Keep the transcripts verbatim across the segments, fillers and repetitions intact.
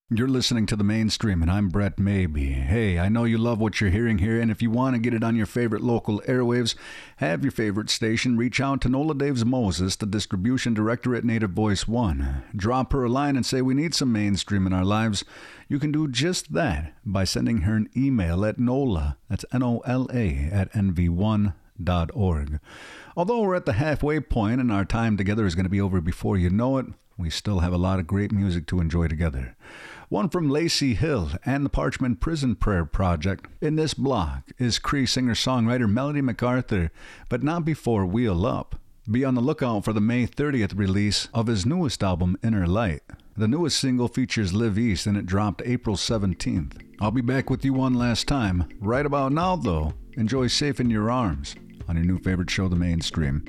You're listening to The Mainstream, and I'm Brett Maybe. Hey, I know you love what you're hearing here, and if you want to get it on your favorite local airwaves, have your favorite station reach out to Nola Daves Moses, the distribution director at Native Voice One. Drop her a line and say we need some mainstream in our lives. You can do just that by sending her an email at Nola, that's N O L A, at N V one dot org. Although we're at the halfway point and our time together is going to be over before you know it, we still have a lot of great music to enjoy together. One from Lacey Hill and the Parchment Prison Prayer Project. In this block is Cree singer-songwriter Melody MacArthur, but not before Wheel Up. Be on the lookout for the May thirtieth release of his newest album, Inner Light. The newest single features Live East and it dropped April seventeenth. I'll be back with you one last time. Right about now, though, enjoy Safe in Your Arms on your new favorite show, The Mainstream.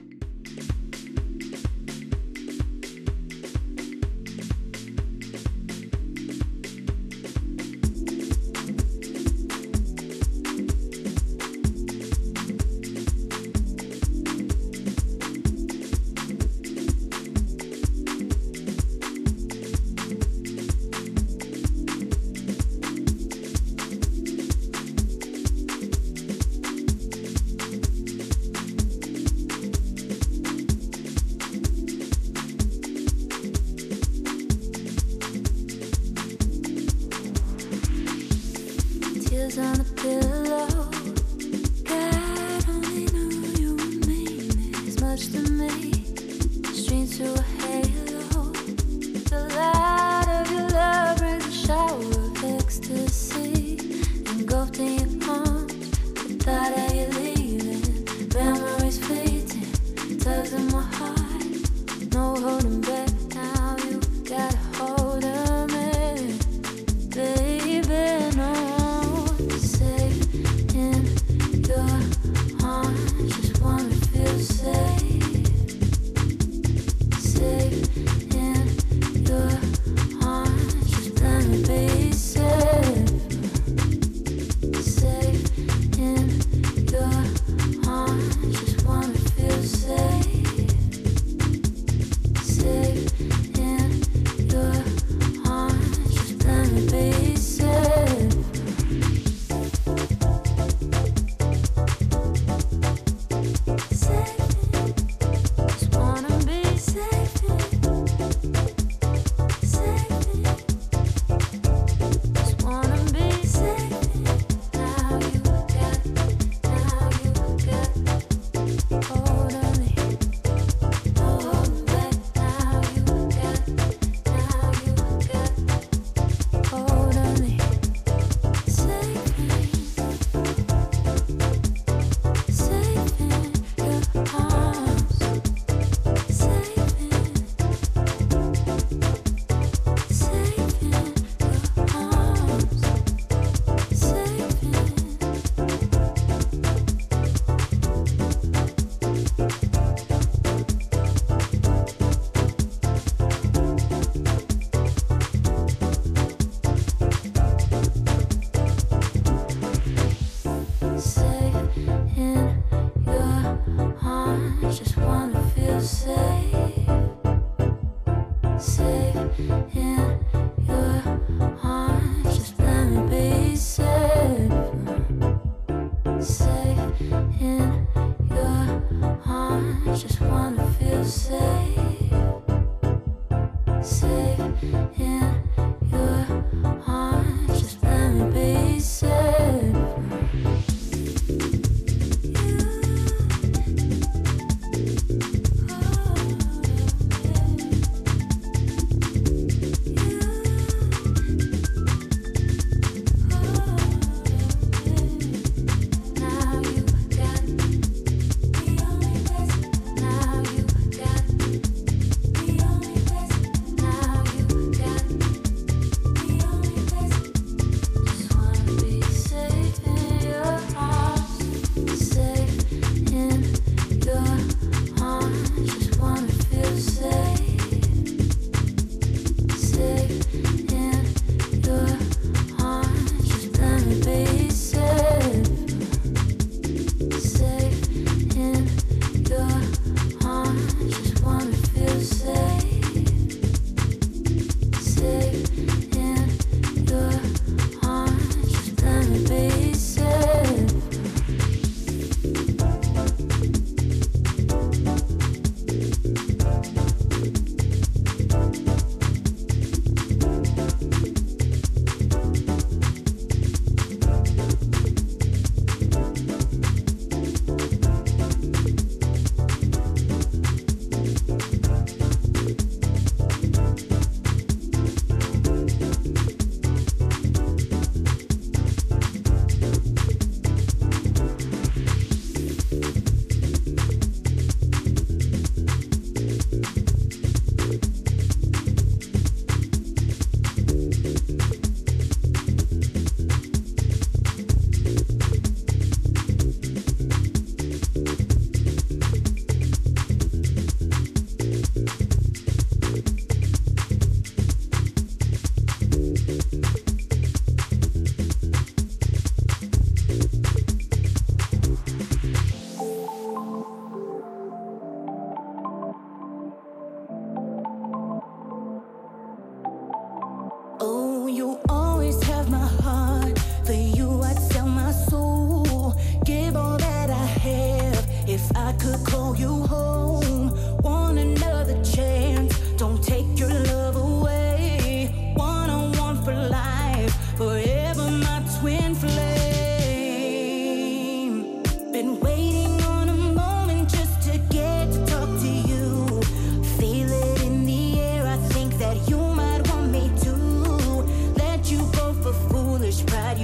Baby, no, say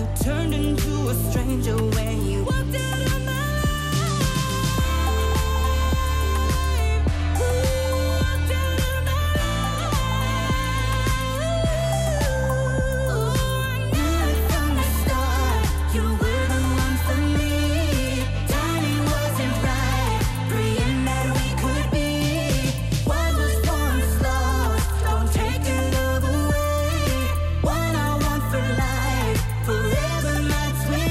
turned into a stranger when you walked out of my life. Ooh, walked out of my life. Ooh, I knew from the start you were the one for me. Timing wasn't right, praying that we could be. What was once lost, don't take your love away. One I want for life, forever my twin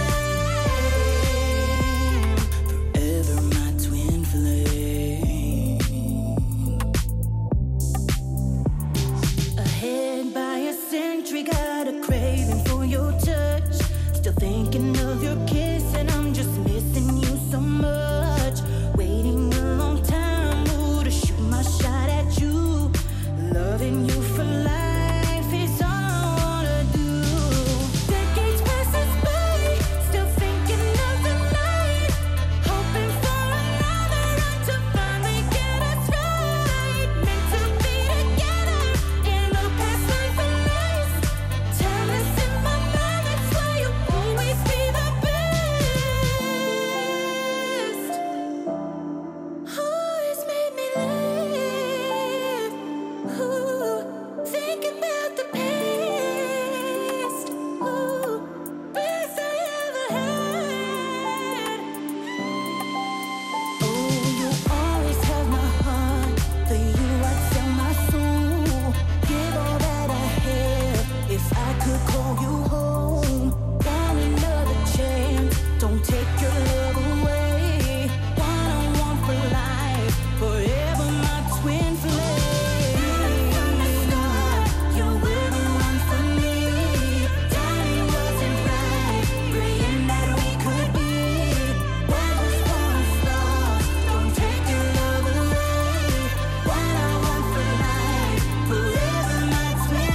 flame. Forever my twin flame. Ahead by a century, got a craving for your touch. Still thinking of your kiss, and I'm just missing you so much. Waiting a long time, ooh, to shoot my shot at you. Loving you for life is all I wanna do. Decades passes by, still thinking of the night. Hoping for another run to finally get us right. Meant to be together in the past life and life. Timeless in my mind, that's why you'll always be the best. Always made me laugh. Ooh, think about the past. Ooh, best I ever had. Oh, you always have my heart. For you, I'd sell my soul. Give all that I have if I could call you home. Want another chance? Don't take your love away. One on one for life, forever my twin flame. From the start, you were the one for me. Timing wasn't right, praying that we could be. What was once lost, don't take your love away. One I want for life, forever my twin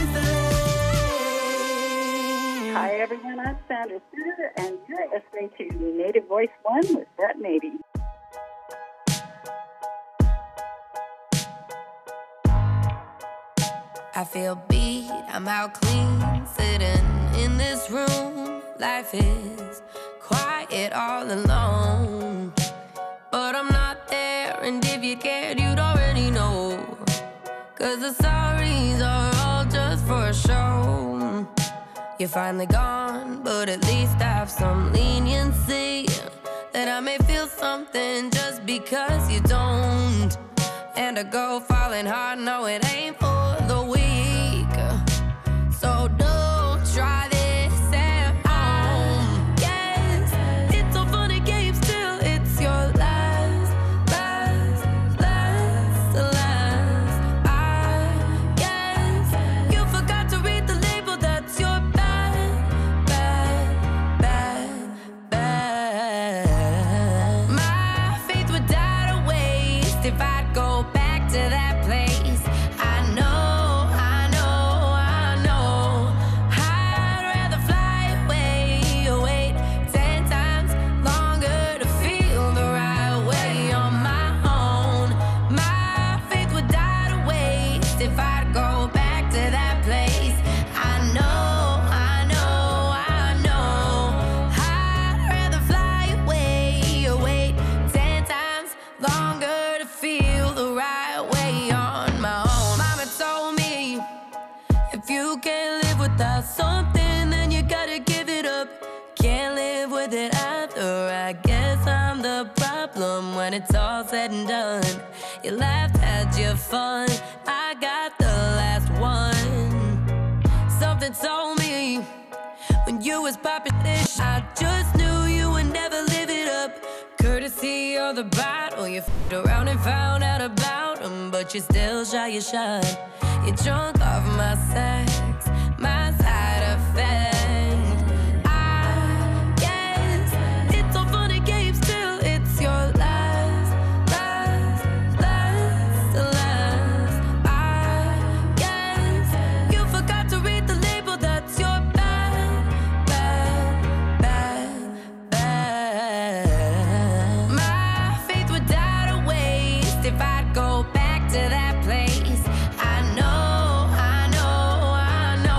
flame. Hi everyone, I'm Sandra Suter, and you're listening to Native Voice One with Brett Maybe. I feel beat, I'm out clean, sitting in this room. Life is quiet all alone, but I'm not there, and if you cared, you'd already know. Cause the sorries are all just for a show. You're finally gone, but at least I have some leniency, that I may feel something just because you don't. And I go falling hard, no it ain't for the weak. So don't try this at home. Yes, it's all fun and games till it's your last, last, last, last. I guess you forgot to read the label, that's your bad, bad, bad, bad. My faith would die to waste if I'd go back to that place. I know, I know, I know. I'd rather fly away or wait ten times longer to feel the right way on my own. My faith would die to waste if I'd go back to that place. I know, I know, I know. I'd rather fly away or wait ten times longer to feel the right way on my own. Mama told me, if you can't live without something, then you gotta give it up. Can't live with it either. I guess I'm the problem when it's all said and done. You laughed, had your fun, I got the last one. Something told me when you was popping this, I just knew you would never live it up. Courtesy of the bottle, you f***ed around and found out about him, but you still shy your shot. You drunk off my sex, my side effect. I guess it's all fun and games till it's your last, last, last, last. I guess you forgot to read the label, that's your bad, bad, bad, bad. My faith would die to waste if I'd go back to that place. I know, I know, I know.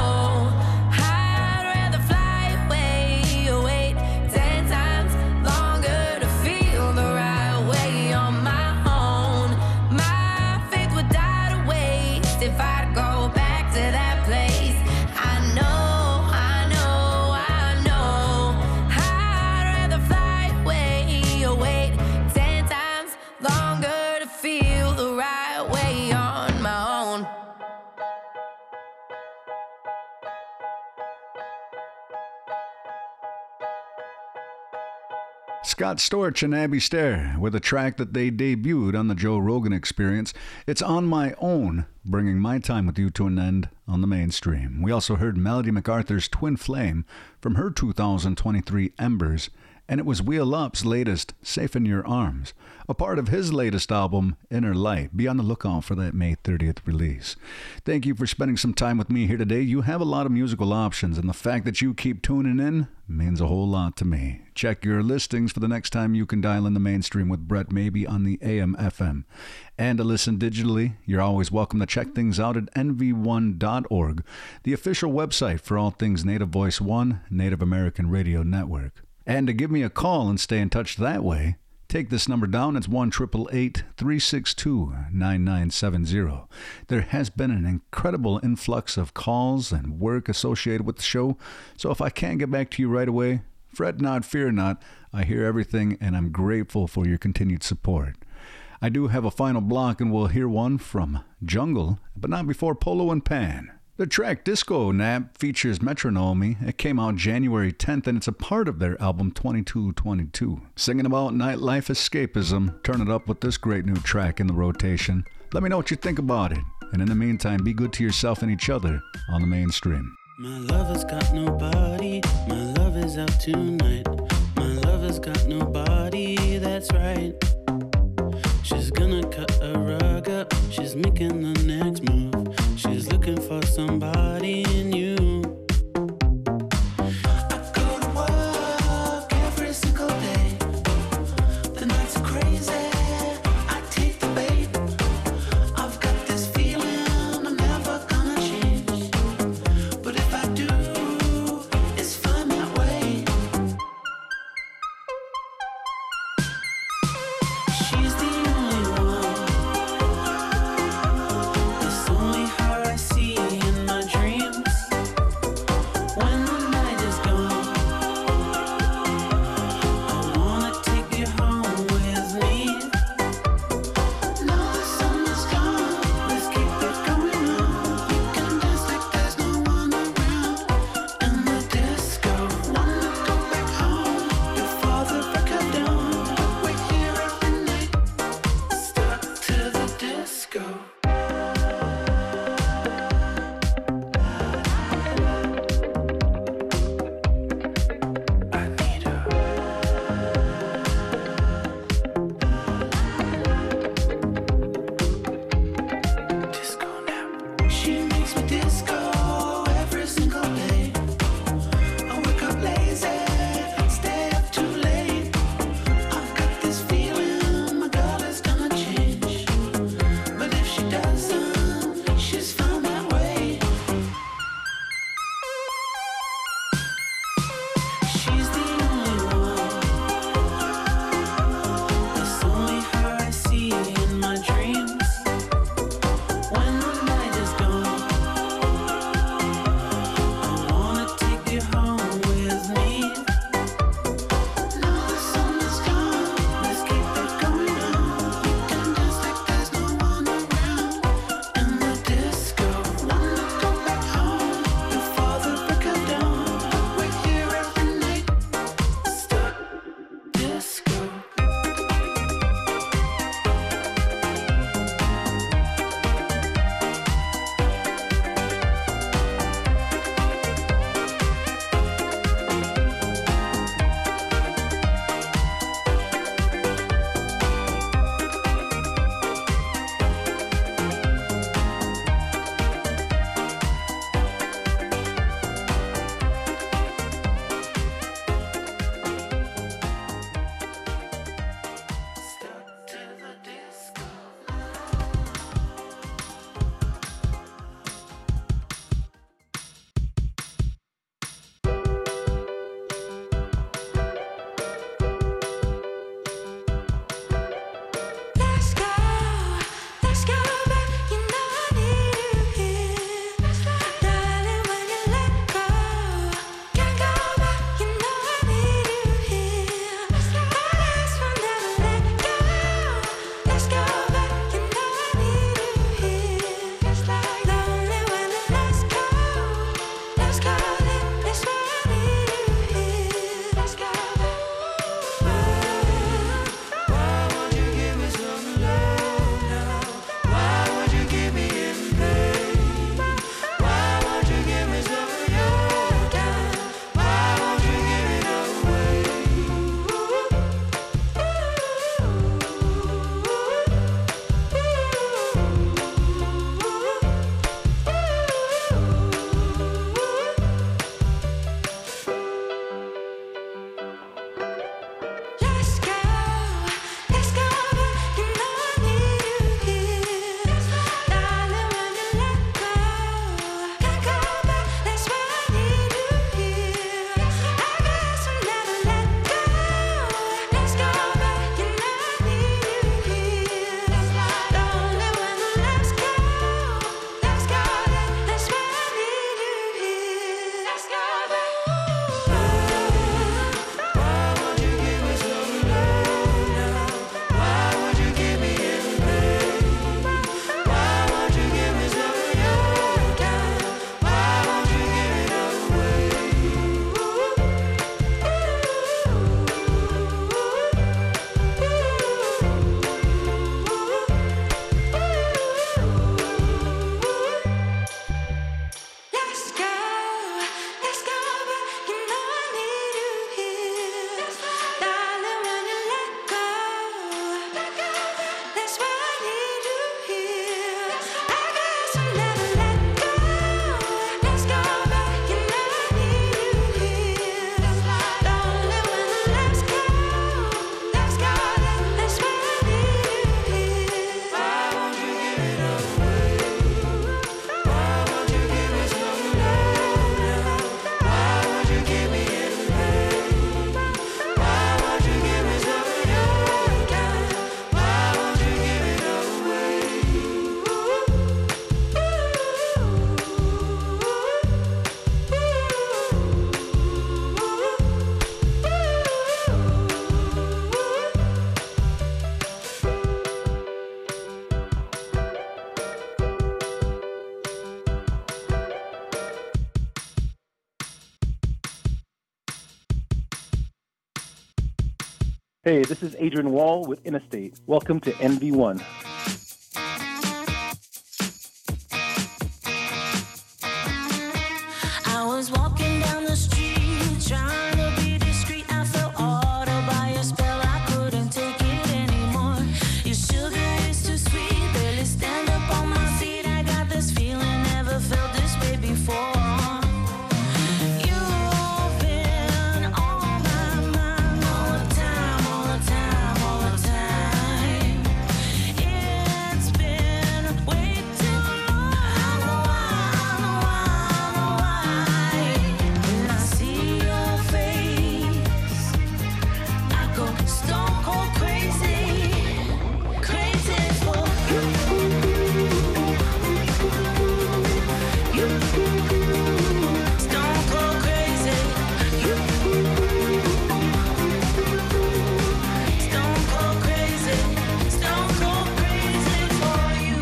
Scott Storch and Abby Stair with a track that they debuted on the Joe Rogan Experience. It's On My Own, bringing my time with you to an end on the mainstream. We also heard Melody MacArthur's Twin Flame from her two thousand twenty-three Embers, and it was Wheel Up's latest Safe in Your Arms, a part of his latest album, Inner Light. Be on the lookout for that May thirtieth release. Thank you for spending some time with me here today. You have a lot of musical options, and the fact that you keep tuning in means a whole lot to me. Check your listings for the next time you can dial in the mainstream with Brett Maybe on the A M F M. And to listen digitally, you're always welcome to check things out at N V one dot org, the official website for all things Native Voice One, Native American Radio Network. And to give me a call and stay in touch that way, take this number down. It's one eight eight eight, three six two, nine nine seven zero. There has been an incredible influx of calls and work associated with the show, so if I can't get back to you right away, fret not, fear not. I hear everything, and I'm grateful for your continued support. I do have a final block, and we'll hear one from Jungle, but not before Polo and Pan. The track Disco Nap features Metronome. It came out January tenth, and it's a part of their album twenty-two twenty-two. Singing about nightlife escapism, turn it up with this great new track in the rotation. Let me know what you think about it. And in the meantime, be good to yourself and each other on the mainstream. My lover's got nobody, my love is out tonight. My lover's got nobody, that's right. She's gonna cut a rug up, she's making the next move. She's looking for somebody new. I go to work every single day. The nights are crazy, I take the bait. I've got this feeling I'm never gonna change. But if I do, it's fine that way. She's the only one. It's only her I see in my dreams. When the night is gone, I wanna take you home with me. Now the sun is gone, let's keep it going on. We can dance like there's no one around. In the disco, wanna go back home before the break of dawn. We're here every night, stuck to the disco. I need her. Disco nap. She makes me disco every single day. I wake up lazy, stay up too late. I've got this feeling my girl is gonna change. But if she doesn't, she's found that way. She's the only one. It's only her I see in my dreams. When the night is gone, I wanna take you home with me. Now the sun is gone, let's keep it going on. We can dance like there's no one around. In the disco, wanna go back home before the break of dawn. We're here every night, stuck disco. Stuck to the disco. Let's go, let's go back. You know I need you here, darling. When you let go, can't go back. You know I need you here. My last will never let go. Let's go back. You know I need you here. Lonely when the lights go. Let's go, that's why I need you here. Let's go back. Hey, this is Adrian Wall with Interstate. Welcome to N V one. I was walking down the street trying to be discreet. I felt ordered by your spell. I couldn't take it anymore. Your sugar is too sweet. Barely stand up on my feet. I got this feeling, never felt this way before. You've been on my mind all the time, all the time, all the time. It's been way too long. I know why, I know why, I know why. When I see your face, I go stone cold crazy, crazy for you. You, stone cold crazy. You, stone cold crazy, stone cold crazy for you.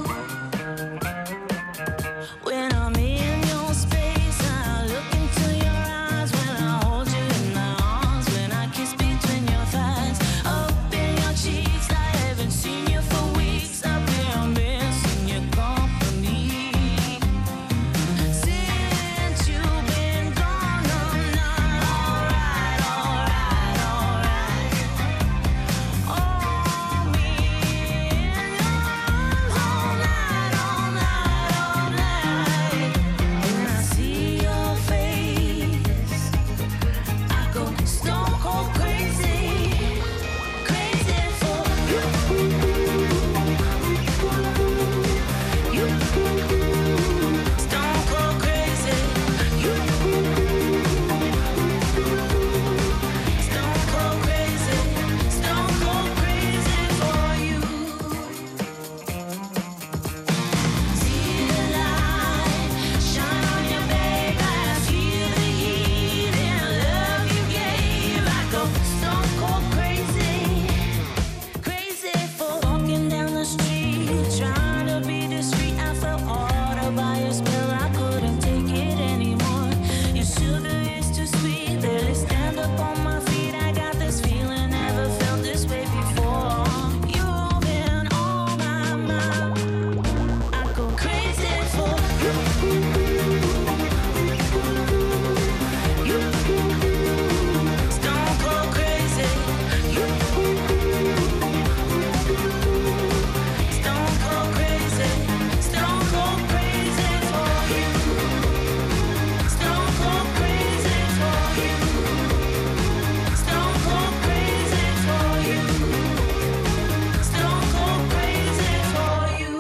When I'm in your space, I look into your eyes. When I hold you in my arms, when I kiss between your thighs, up in your cheeks, I haven't seen you for weeks. Up here, I'm missing your company. Since you've been gone, I'm not alright, alright, alright. All me in your arms all night, all night, all night. When I see your face, I go stone cold crazy, crazy for you. You, stone cold crazy. You, stone cold crazy, stone cold crazy for you. See the light shine on your babe. I feel the heat and love you gave. I go stone cold crazy, crazy for walking down the street, trying to be discreet. I felt ordered by your spell. I couldn't take it anymore. Your sugar is too sweet. Barely stand up on my feet. I got this feeling, never felt this way before. You've been on my mind. I go crazy for you. You, stone cold crazy. You, stone cold crazy, stone cold crazy for you. Stone cold crazy for you. Stone cold crazy for you. Stone cold crazy for you.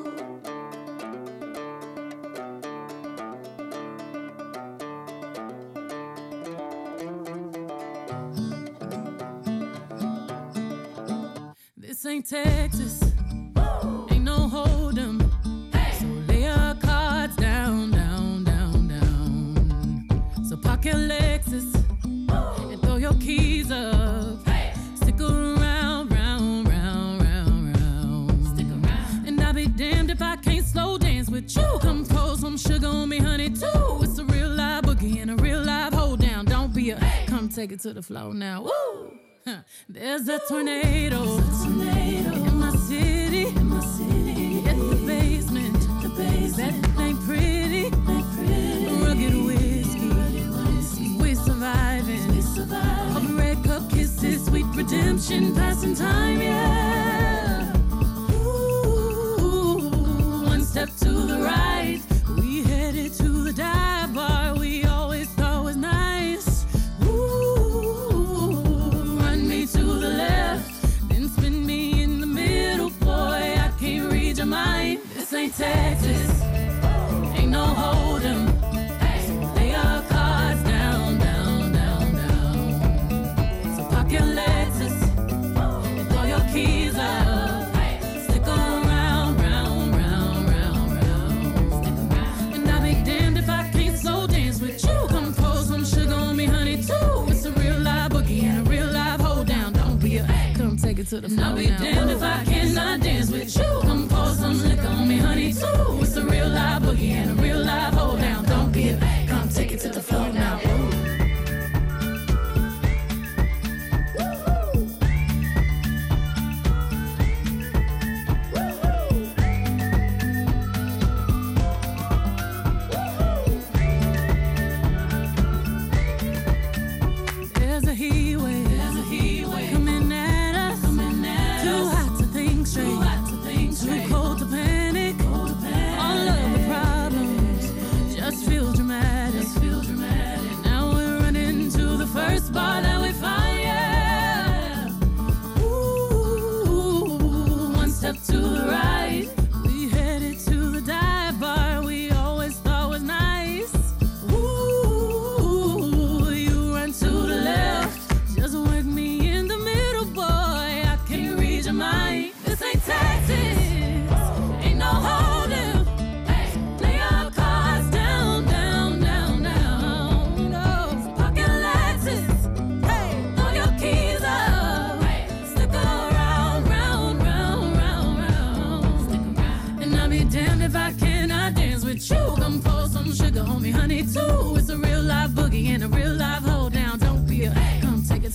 This ain't Texas, ain't no hold'em. So lay your cards down, down, down, down. So park your Lexus and throw your keys up. Stick around, round, round, round, round. Stick around. And I'll be damned if I can't slow dance with you. Come pour some sugar on me, honey, too. It's a real live boogie and a real live hold down. Don't be a come take it to the floor now. Woo! Huh. There's a tornado, in my city, in my city. At the basement, the basement. That ain't pretty, ain't pretty. Rugged whiskey, we surviving. We surviving. Of red cup kisses, sweet redemption, passing time, yeah. Ooh, one step to the right, we headed to the dive bar we always thought was nice. Run me to the left, then spin me in the middle, boy, I can't read your mind. This ain't Texas, ain't no hold'em. So lay your cards down, down, down, down. So park your Lexus and throw your keys up. Stick around, round, round, round, round. And I'll be damned if I can't slow dance with you. Come pour some sugar on me, honey, too. It's a real live boogie and a real live hold down. Don't be a come take it to the floor. I'll be damned if I cannot dance with you. Come pour some liquor on me, honey, too. It's a real live boogie and a real live hold down. Don't be a come take it to the floor now. Ooh.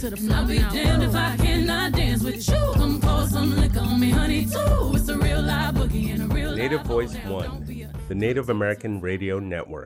to the floor. I'll be damned if I cannot dance with you. Come pour some liquor on me, honey, too. It's a real live boogie and a real Native live Voice hold down. One, Don't be a- the Native American Radio Network.